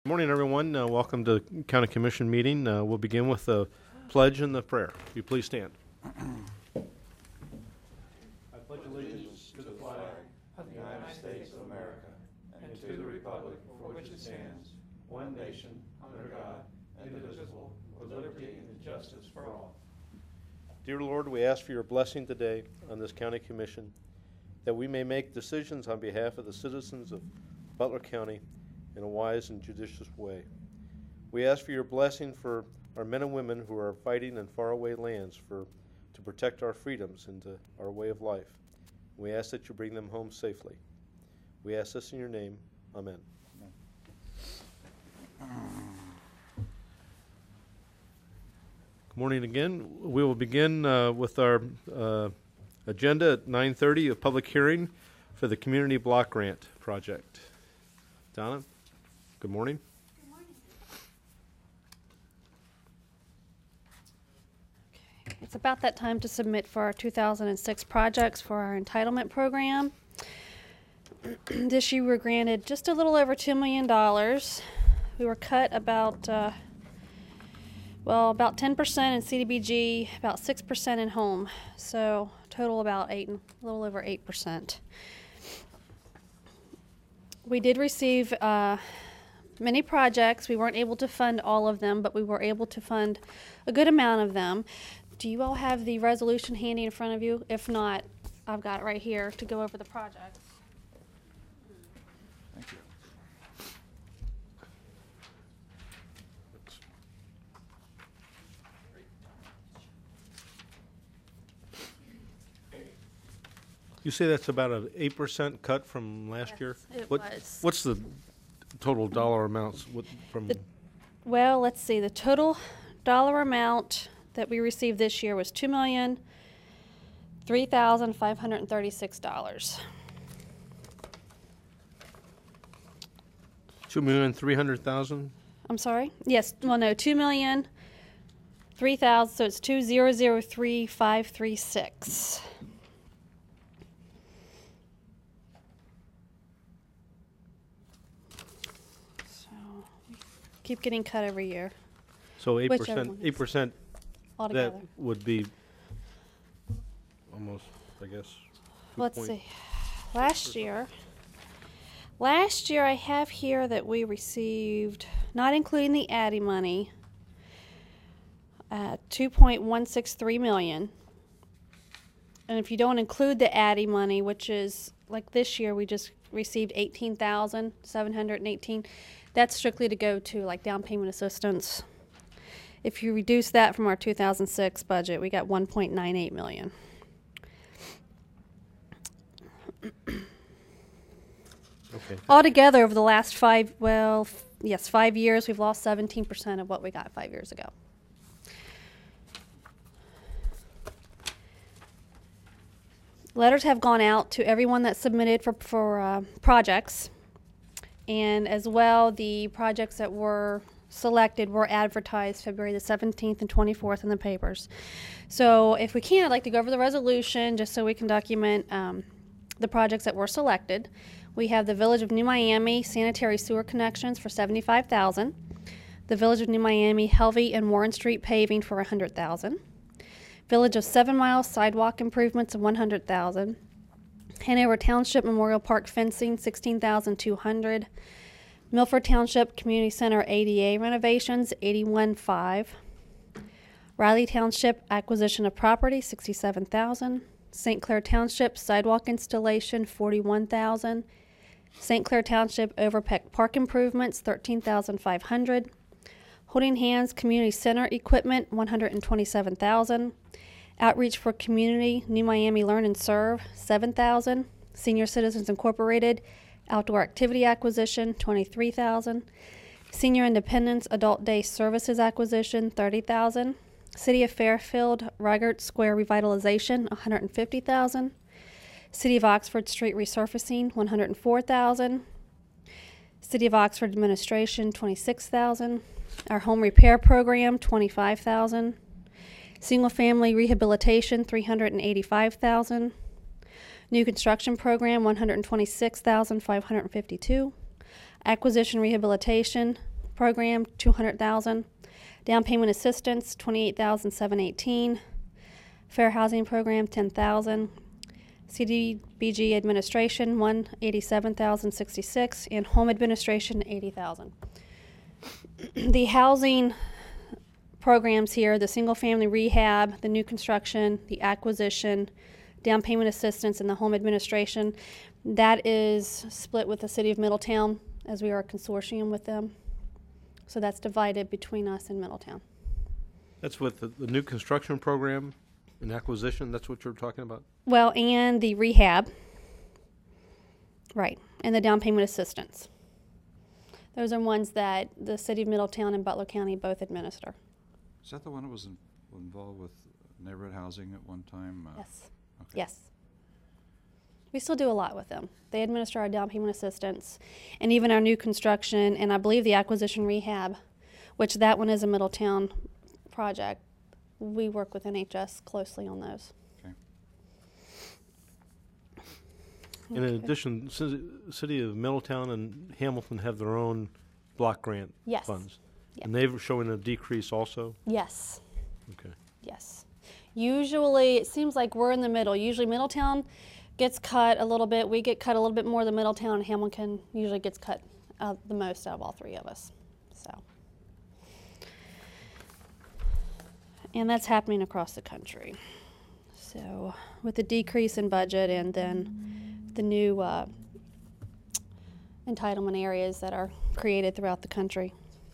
Good morning, everyone. Welcome to County Commission meeting. We'll begin with the pledge and the prayer. Will you please stand? I pledge allegiance to the flag of the United States of America and to the republic for which it stands, one nation, under God, indivisible, with liberty and justice for all. Dear Lord, we ask for your blessing today on this county commission, that we may make decisions on behalf of the citizens of Butler County in a wise and judicious way. We ask for your blessing for our men and women who are fighting in faraway lands to protect our freedoms and our way of life. We ask that you bring them home safely. We ask this in your name. Amen. Good morning again. We will begin with our agenda at 9:30, a public hearing for the Community Block Grant Project. Donna, good morning. Good morning. Okay. It's about that time to submit for our 2006 projects for our entitlement program. This year we were granted just a little over $2 million. We were cut about 10% in CDBG, about 6% in home. So total about a little over 8%. We did receive many projects. We weren't able to fund all of them, but we were able to fund a good amount of them. Do you all have the resolution handy in front of you? If not, I've got it right here to go over the projects. Thank you. You say that's about an 8% cut from last Yes, year? it was. What's the total dollar amounts from? Well, let's see. The total dollar amount that we received this year was $2,003,536. $2,300,000? I'm sorry? Yes. Well, no, $2,003,000. So it's 2,003,536. So we keep getting cut every year. So Whichever 8%, one. 8%, Altogether. that would be almost, I guess. Let's see. Last year I have here that we received, not including the ADDI money, $2.163 million. And if you don't include the ADDI money, which is like this year we just received $18,718, that's strictly to go to like down payment assistance. If you reduce that from our 2006 budget, we got $1.98 million. Okay. Altogether, over the last 5 years, we've lost 17% of what we got 5 years ago. Letters have gone out to everyone that submitted for projects, and as well, the projects that were selected were advertised February the 17th and 24th in the papers. So if we can, I'd like to go over the resolution just so we can document the projects that were selected. We have the Village of New Miami sanitary sewer connections for $75,000. The Village of New Miami Helvey and Warren Street paving for $100,000. Village of 7 Mile sidewalk improvements of $100,000. Hanover Township Memorial Park fencing $16,200. Milford Township Community Center ADA renovations $81,500. Riley Township acquisition of property $67,000. St. Clair Township sidewalk installation $41,000. St. Clair Township Overpeck Park improvements $13,500. Holding Hands Community Center equipment $127,000. Outreach for Community New Miami Learn and Serve $7,000. Senior Citizens Incorporated outdoor activity acquisition $23,000. Senior Independence Adult Day Services acquisition $30,000. City of Fairfield Reichert Square revitalization $150,000. City of Oxford Street resurfacing $104,000. City of Oxford administration $26,000. Our home repair program $25,000. Single family rehabilitation $385,000. New construction program $126,552. Acquisition rehabilitation program, $200,000. Down payment assistance, $28,718. Fair housing program, $10,000. CDBG administration, $187,066, and home administration, $80,000. The housing programs here, the single family rehab, the new construction, the acquisition, down payment assistance, and the home administration, that is split with the city of Middletown, as we are a consortium with them. So that's divided between us and Middletown. That's with the new construction program and acquisition, that's what you're talking about? Well, and the rehab, right, and the down payment assistance. Those are ones that the city of Middletown and Butler County both administer. Is that the one that was involved with neighborhood housing at one time? Yes. Okay. Yes. We still do a lot with them. They administer our down payment assistance and even our new construction, and I believe the acquisition rehab, which that one is a Middletown project. We work with NHS closely on those. Okay. And in addition, City of Middletown and Hamilton have their own block grant Yes. funds. Yeah. And they're showing a decrease also? Yes. Okay. Yes. Usually, it seems like we're in the middle. Usually Middletown gets cut a little bit. We get cut a little bit more than Middletown, and Hamilton usually gets cut the most out of all three of us. So, and that's happening across the country. So with the decrease in budget and then the new entitlement areas that are created throughout the country.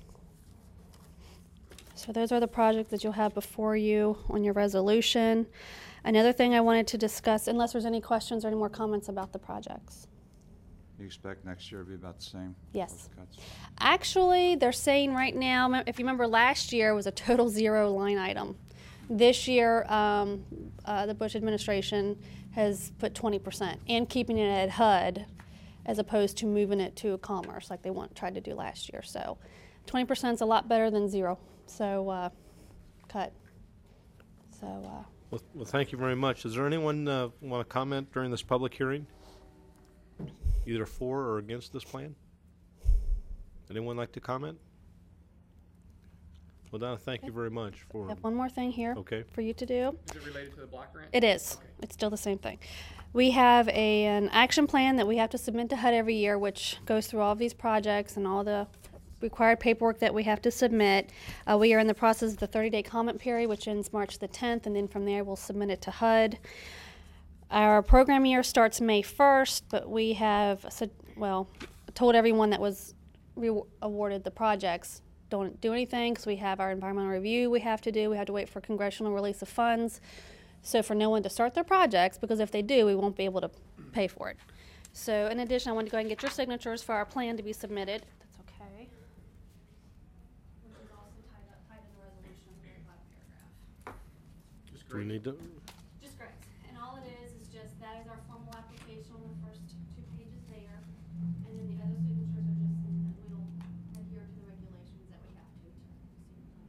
So those are the projects that you'll have before you on your resolution. Another thing I wanted to discuss, unless there's any questions or any more comments about the projects. You expect next year to be about the same? Yes. Those cuts? Actually, they're saying right now, if you remember last year was a total zero line item. This year, the Bush administration has put 20% and keeping it at HUD as opposed to moving it to Commerce like they tried to do last year. So 20% is a lot better than zero. So cut. So. Well, thank you very much. Is there anyone want to comment during this public hearing? Either for or against this plan? Anyone like to comment? Well, Donna, thank you very much I for. have one more thing here Okay. for you to do. Is it related to the block grant? It is. Okay. It's still the same thing. We have an action plan that we have to submit to HUD every year, which goes through all of these projects and all the required paperwork that we have to submit. We are in the process of the 30-day comment period, which ends March the 10th, and then from there we'll submit it to HUD. Our program year starts May 1st, but we have, told everyone that was awarded the projects, don't do anything because we have our environmental review we have to do. We have to wait for congressional release of funds. So for no one to start their projects, because if they do, we won't be able to pay for it. So in addition, I want to go ahead and get your signatures for our plan to be submitted. That's okay. Which is also tied in the resolution, the bottom paragraph. Just Do we great. need to? Just correct. And all it is just that is our formal application on the first 2 pages there. And then the other signatures are just saying that we'll adhere to the regulations that we have to receive the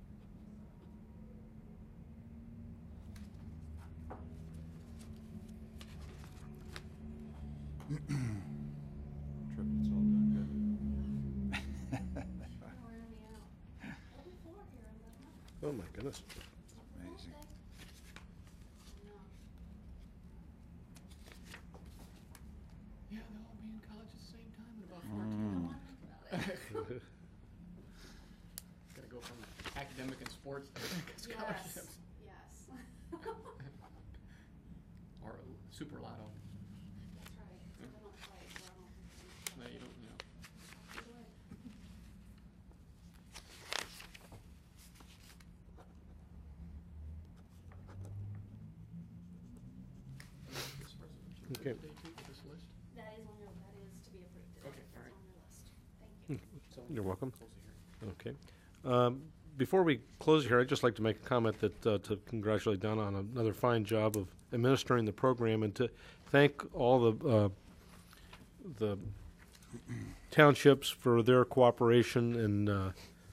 Trip, it's all doing good. Oh my goodness. Amazing. Yeah, they'll all be in college at the same time in about 14 months. Gotta go from academic and sports to scholarships. Yes. Or super lotto. That's right. I don't play, so I don't. No, you don't, you know. This resolution, Okay. day two for this list? That is to be approved. Okay, all right. On your list. Thank you. So You're welcome. close the hearing. Okay. Before we close here, I'd just like to make a comment that to congratulate Donna on another fine job of administering the program and to thank all the townships for their cooperation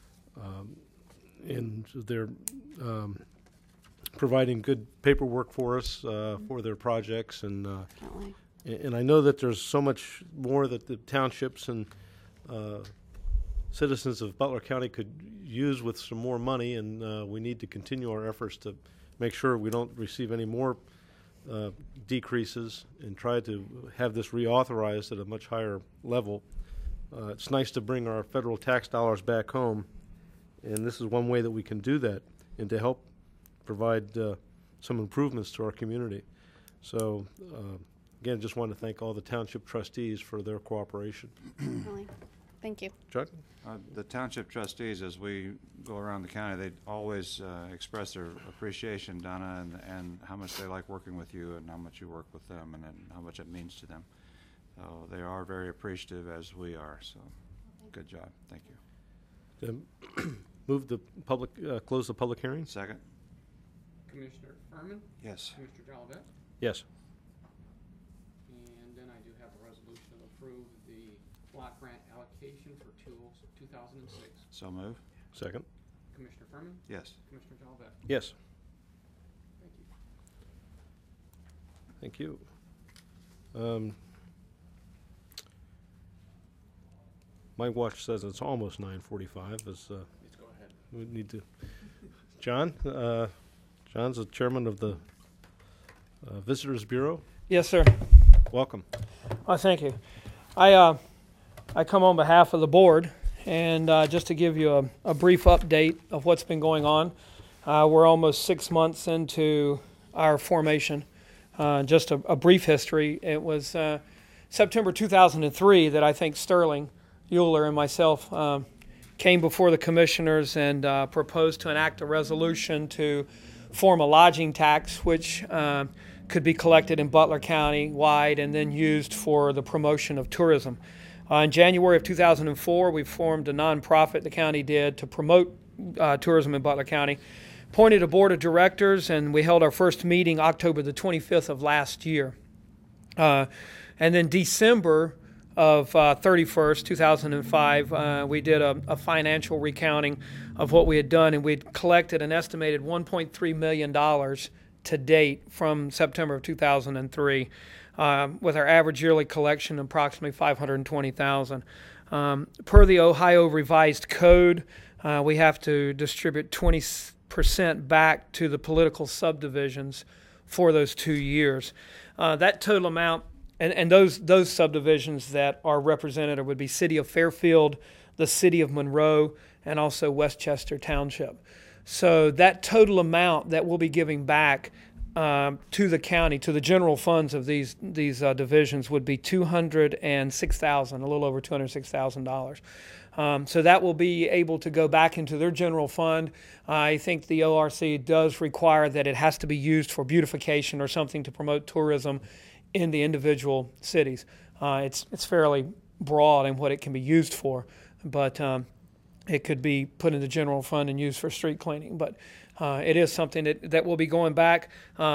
and their providing good paperwork for us for their projects Definitely. and I know that there's so much more that the townships and citizens of Butler County could use with some more money, and we need to continue our efforts to make sure we don't receive any more decreases and try to have this reauthorized at a much higher level. It's nice to bring our federal tax dollars back home, and this is one way that we can do that and to help provide some improvements to our community. So, again, just want to thank all the township trustees for their cooperation. Really. Thank you. Chuck? The township trustees, as we go around the county, they always express their appreciation, Donna, and how much they like working with you and how much you work with them and how much it means to them. So they are very appreciative, as we are. So good job. Thank you. Move the public, close the public hearing? Second? Commissioner Furman, Yes. Commissioner Jolivet, Yes. and then I do have a resolution to approve the block grant allocation for 2006. So move? Second? Commissioner Furman, Yes. Commissioner Jolivet. Yes. Thank you. Thank you. My watch says it's almost 9:45. Let's go ahead. We need to. John? John's the chairman of the Visitors Bureau. Yes, sir. Welcome. Thank you. I come on behalf of the board, and just to give you a brief update of what's been going on. We're almost 6 months into our formation. Just a brief history. It was September 2003 that I think Sterling Euler and myself came before the commissioners and proposed to enact a resolution to form a lodging tax, which could be collected in Butler County wide and then used for the promotion of tourism. In January of 2004, we formed a nonprofit, the county did, to promote tourism in Butler County, appointed a board of directors, and we held our first meeting October the 25th of last year. And then December of 31st, 2005, we did a financial recounting of what we had done, and we'd collected an estimated $1.3 million to date from September of 2003, with our average yearly collection approximately $520,000. Per the Ohio Revised Code, we have to distribute 20% back to the political subdivisions for those 2 years. That total amount, and those subdivisions that are represented would be City of Fairfield, the City of Monroe, and also Westchester Township. So that total amount that we'll be giving back to the county, to the general funds of these divisions, would be $206,000, a little over $206,000. So that will be able to go back into their general fund. I think the ORC does require that it has to be used for beautification or something to promote tourism in the individual cities. It's fairly broad in what it can be used for, but it could be put in the general fund and used for street cleaning. But it is something that will be going back.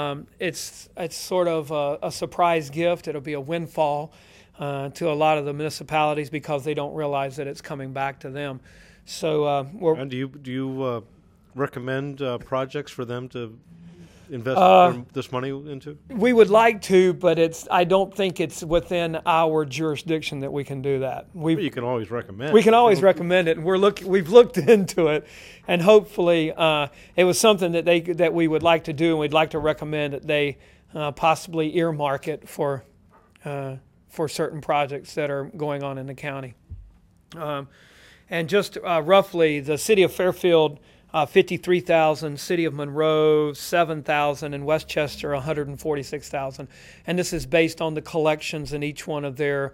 It's sort of a surprise gift. It'll be a windfall to a lot of the municipalities because they don't realize that it's coming back to them. So And do you recommend projects for them to invest this money into? we would like to, but I don't think it's within our jurisdiction that we can do that. Well, you can always recommend. We can always recommend it, and we've looked into it, and hopefully it was something that we would like to do, and we'd like to recommend that they possibly earmark it for certain projects that are going on in the county. And just roughly, the City of Fairfield, $53,000, City of Monroe, $7,000, and Westchester, $146,000. And this is based on the collections in each one of their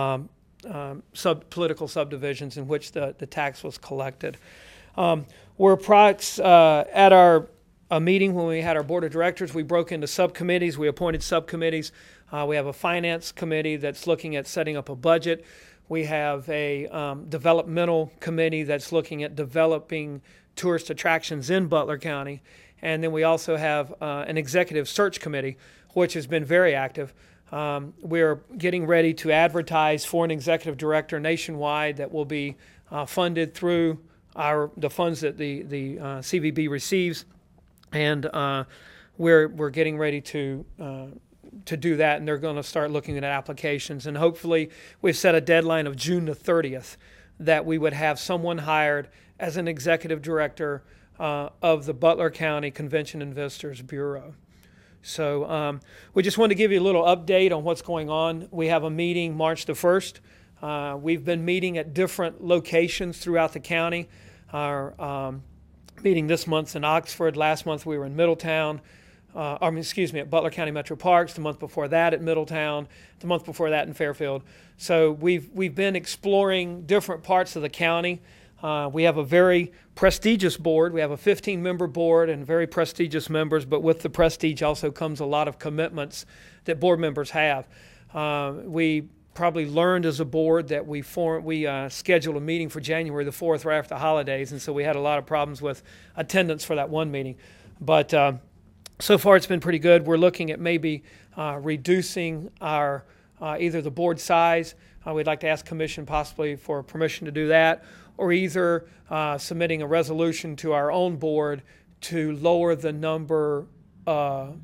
political subdivisions in which the tax was collected. We're at our meeting when we had our board of directors. We broke into subcommittees. We appointed subcommittees. We have a finance committee that's looking at setting up a budget. We have a developmental committee that's looking at developing tourist attractions in Butler County. And then we also have an executive search committee, which has been very active. We're getting ready to advertise for an executive director nationwide that will be funded through the funds that the CVB receives. And we're getting ready to do that, and they're going to start looking at applications. And hopefully we've set a deadline of June the 30th that we would have someone hired as an executive director of the Butler County Convention and Visitors Bureau. So we just wanted to give you a little update on what's going on. We have a meeting March the 1st. We've been meeting at different locations throughout the county. Our meeting this month's in Oxford. Last month we were in Middletown. At Butler County Metro Parks. The month before that at Middletown. The month before that in Fairfield. So we've been exploring different parts of the county. We have a very prestigious board. We have a 15-member board and very prestigious members, but with the prestige also comes a lot of commitments that board members have. We probably learned as a board that we scheduled a meeting for January the 4th right after the holidays, and so we had a lot of problems with attendance for that one meeting. But so far it's been pretty good. We're looking at maybe reducing our either the board size. We'd like to ask Commission possibly for permission to do that, or either submitting a resolution to our own board to lower the number of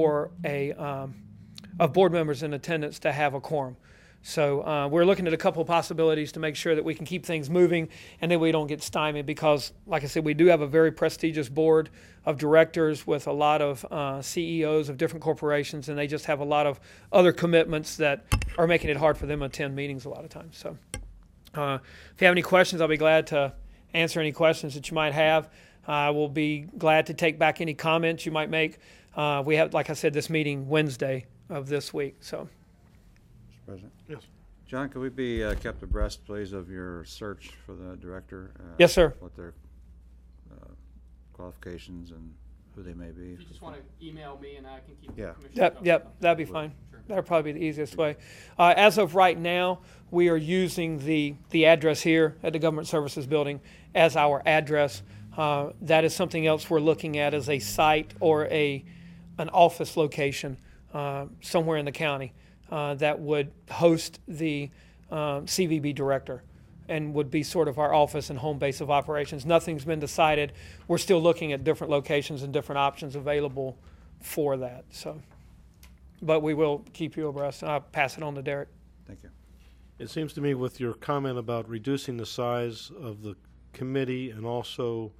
board members in attendance to have a quorum. So we're looking at a couple of possibilities to make sure that we can keep things moving and that we don't get stymied because, like I said, we do have a very prestigious board of directors with a lot of CEOs of different corporations, and they just have a lot of other commitments that are making it hard for them to attend meetings a lot of times. So if you have any questions, I'll be glad to answer any questions that you might have. I will be glad to take back any comments you might make. We have, like I said, this meeting Wednesday of this week. So. Mr. President? Yes. John, could we be kept abreast, please, of your search for the director? Yes, sir. What their qualifications and who they may be. If you just want to email me and I can keep Yeah. the commission Yep, that'd be Sure. fine. That'd probably be the easiest way. As of right now, we are using the address here at the Government Services Building as our address. That is something else we're looking at as a site or an office location somewhere in the county that would host the CVB director and would be sort of our office and home base of operations. Nothing's been decided. We're still looking at different locations and different options available for that. So, but we will keep you abreast. I'll pass it on to Derek. Thank you. It seems to me with your comment about reducing the size of the committee and also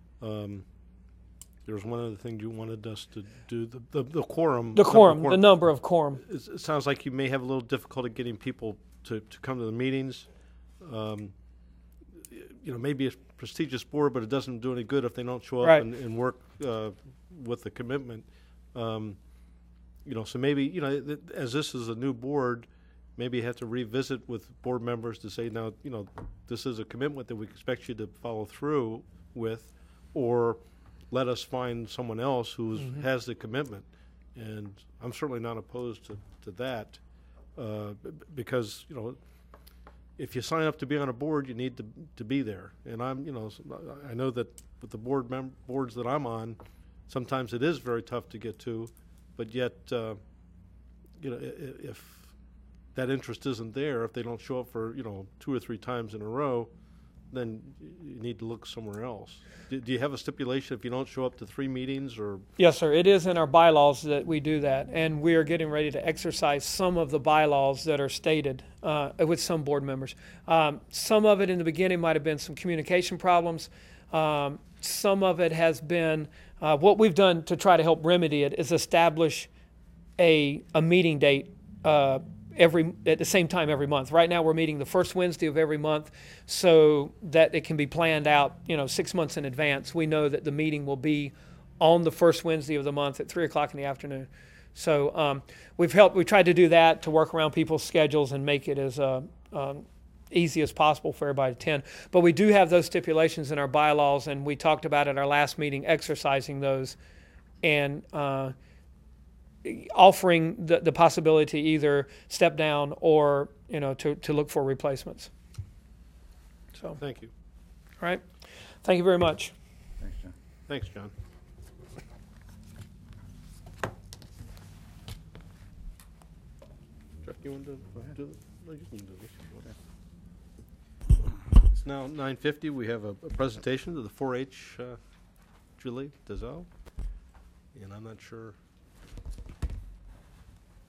there was one other thing you wanted us to do, the quorum. The number of quorum. It sounds like you may have a little difficulty getting people to come to the meetings. Maybe a prestigious board, but it doesn't do any good if they don't show up Right. and work with the commitment. So maybe, as this is a new board, maybe you have to revisit with board members to say, now, this is a commitment that we expect you to follow through with, or let us find someone else who has the commitment. And I'm certainly not opposed to that because, if you sign up to be on a board, you need to be there. And I know that with the boards that I'm on, sometimes it is very tough to get to, but yet, if that interest isn't there, if they don't show up for 2 or 3 times in a row, then you need to look somewhere else. Do you have a stipulation if you don't show up to 3 meetings or? Yes, sir. It is in our bylaws that we do that, and we are getting ready to exercise some of the bylaws that are stated with some board members. Some of it in the beginning might have been some communication problems. Some of it has been what we've done to try to help remedy it is establish a meeting date at the same time every month. Right now we're meeting the first Wednesday of every month so that it can be planned out 6 months in advance. We know that the meeting will be on the first Wednesday of the month at 3 o'clock in the afternoon. So we've tried to do that to work around people's schedules and make it as easy as possible for everybody to attend. But we do have those stipulations in our bylaws, and we talked about at our last meeting exercising those and offering the possibility to either step down or to look for replacements. So, Thank you. all right. Thank you very much. Thanks, John. Thanks, John. Chuck, you want to do this? No, you can do this. It's now 9:50. We have a presentation to the 4-H Julie Dazal, and I'm not sure.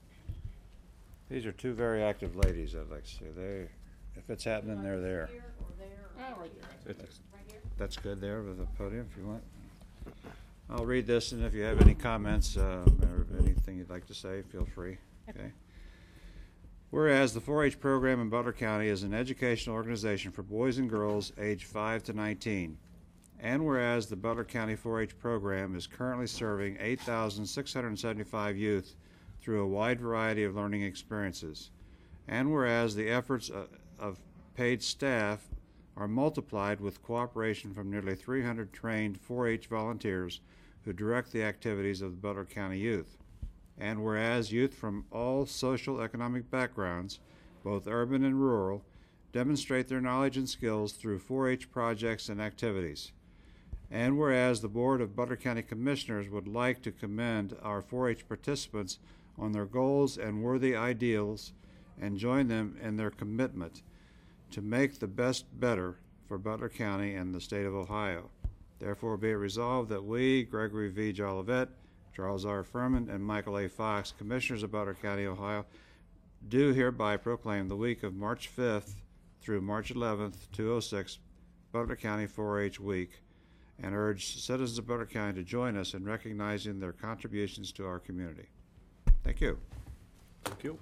These are 2 very active ladies, I'd like to say. If it's happening, they're there. Here or Oh, right there. That's good there with the podium if you want. I'll read this, and if you have any comments or anything you'd like to say, feel free. Okay. Whereas the 4-H program in Butler County is an educational organization for boys and girls aged 5 to 19. And whereas the Butler County 4-H program is currently serving 8,675 youth through a wide variety of learning experiences. And whereas the efforts of paid staff are multiplied with cooperation from nearly 300 trained 4-H volunteers who direct the activities of the Butler County youth. And whereas youth from all social economic backgrounds, both urban and rural, demonstrate their knowledge and skills through 4-H projects and activities. And whereas the Board of Butler County Commissioners would like to commend our 4-H participants on their goals and worthy ideals and join them in their commitment to make the best better for Butler County and the state of Ohio. Therefore be it resolved that we, Gregory V. Jolivet, Charles R. Furman, and Michael A. Fox, Commissioners of Butler County, Ohio, do hereby proclaim the week of March 5th through March 11th, 2006, Butler County 4-H Week, and urge citizens of Butler County to join us in recognizing their contributions to our community. Thank you. Thank you.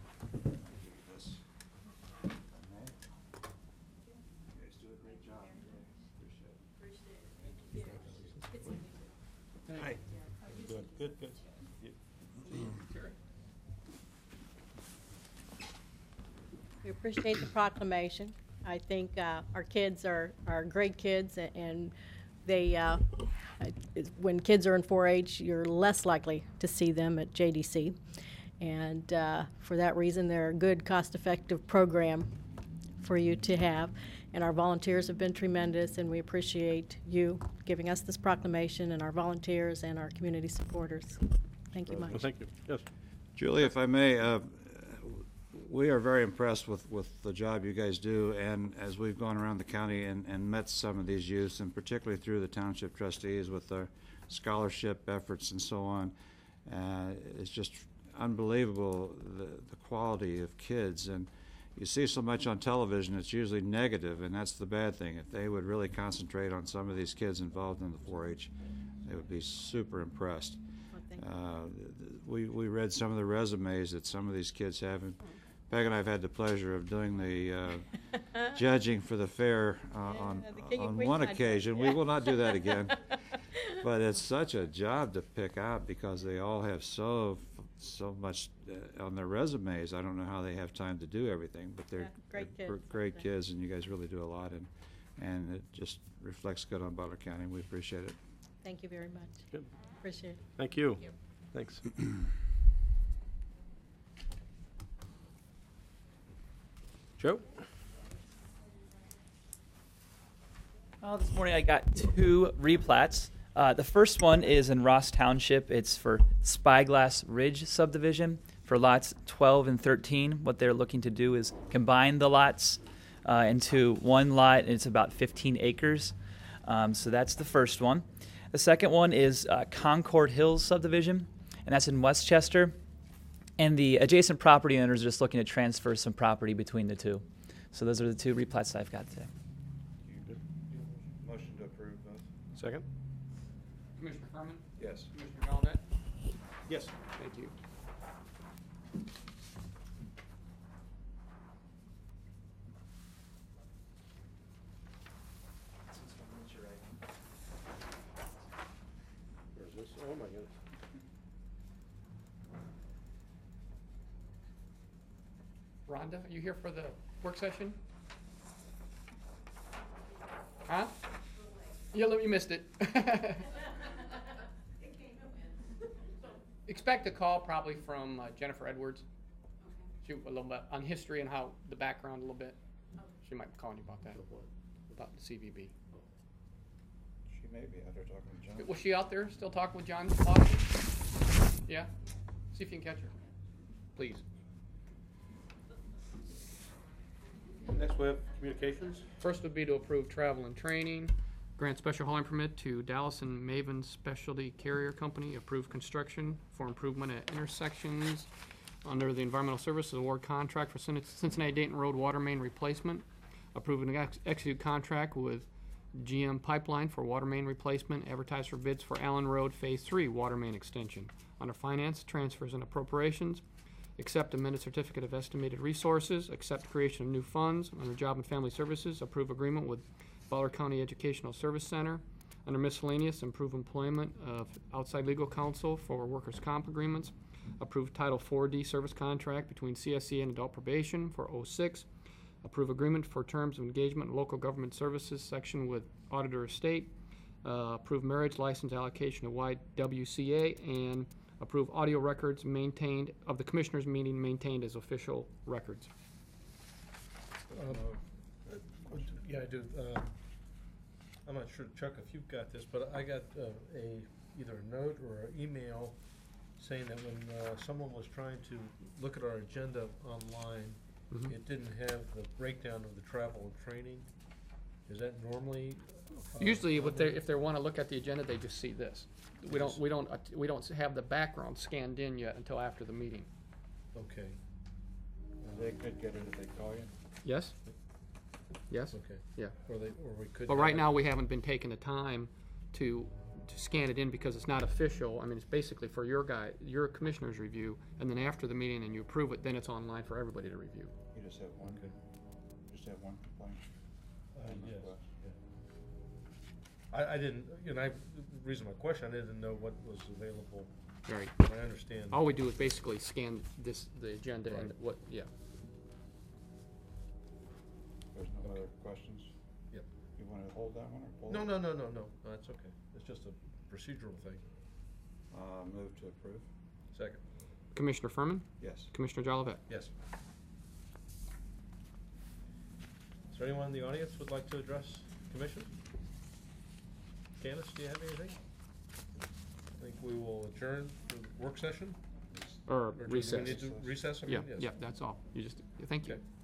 Hi. Good, good, good. We appreciate the proclamation. I think our kids are great kids, and they, when kids are in 4-H, you're less likely to see them at JDC. And for that reason, they're a good, cost-effective program for you to have. And our volunteers have been tremendous, and we appreciate you giving us this proclamation, and our volunteers and our community supporters. Thank you much. Well, thank you. Yes. Julie, if I may, we are very impressed with the job you guys do, and as we've gone around the county and met some of these youths, and particularly through the township trustees with their scholarship efforts and so on, it's just unbelievable the quality of kids. And you see so much on television, it's usually negative, and that's the bad thing. If they would really concentrate on some of these kids involved in the 4-H, they would be super impressed. We read some of the resumes that some of these kids have, and Peg and I have had the pleasure of doing the judging for the fair on one occasion. We will not do that again. But it's such a job to pick out because they all have so much on their resumes. I don't know how they have time to do everything, but they're great kids, and you guys really do a lot, and it just reflects good on Butler County, and we appreciate it. Thank you very much. Good. Appreciate it. Thank you. Thanks. Joe? This morning I got 2 replats. The first one is in Ross Township. It's for Spyglass Ridge subdivision for lots 12 and 13. What they're looking to do is combine the lots into one lot, and it's about 15 acres. So that's the first one. The second one is Concord Hills subdivision, and that's in Westchester. And the adjacent property owners are just looking to transfer some property between the two. So those are the 2 replats I've got today. Motion to approve both. Second? Commissioner Furman? Yes. Commissioner Gallaudet? Yes. Thank you. Where's this? Oh, my goodness. Rhonda, are you here for the work session? Huh? Yeah, you missed it. Expect a call probably from Jennifer Edwards. She a little bit on history and how the background a little bit. She might be calling you about that. About the CVB. She may be out there talking to John. Was she out there still talking with John? Yeah? See if you can catch her. Please. Next we have communications. First would be to approve travel and training, grant special hauling permit to Dallas and Maven Specialty Carrier Company, approve construction for improvement at intersections under the Environmental Services Award contract for Cincinnati Dayton Road water main replacement. Approve and execute contract with GM Pipeline for water main replacement. Advertise for bids for Allen Road Phase 3 water main extension. Under Finance, Transfers and Appropriations, accept amended certificate of estimated resources, accept creation of new funds. Under Job and Family Services, approve agreement with Butler County Educational Service Center. Under Miscellaneous, improve employment of outside legal counsel for workers' comp agreements. Approve Title 4D service contract between CSE and Adult Probation for 06. Approve agreement for terms of engagement in local government services section with Auditor of State. Approve marriage license allocation to YWCA, and approve audio records maintained of the commissioners' meeting maintained as official records. Yeah, I do. I'm not sure, Chuck, if you've got this, but I got either a note or an email saying that when someone was trying to look at our agenda online, it didn't have the breakdown of the travel and training. Is that normally? Usually, if they want to look at the agenda, they just see this. We don't have the background scanned in yet until after the meeting. Okay. They could get it if they call you. Yes? Yes? Okay. Yeah. Or we could. But right now, we haven't been taking the time to scan it in because it's not official. I mean, it's basically for your commissioner's review, and then after the meeting and you approve it, then it's online for everybody to review. You just have one. Okay. Just have one complaint. Yes. Yeah. I didn't. The reason my question, I didn't know what was available. Right. I understand. All we do is basically scan the agenda and Right. what, yeah. There's no other questions? Yep. You want to hold that one or pull No, it? no, that's okay. It's just a procedural thing. Move to approve? Second. Commissioner Furman? Yes. Commissioner Jolivet? Yes. Is there anyone in the audience who would like to address the commission? Candace, do you have anything? I think we will adjourn the work session. Or Or do we recess? need to recess? I mean, Yeah, yes. yeah, that's all. You just, thank you. Okay.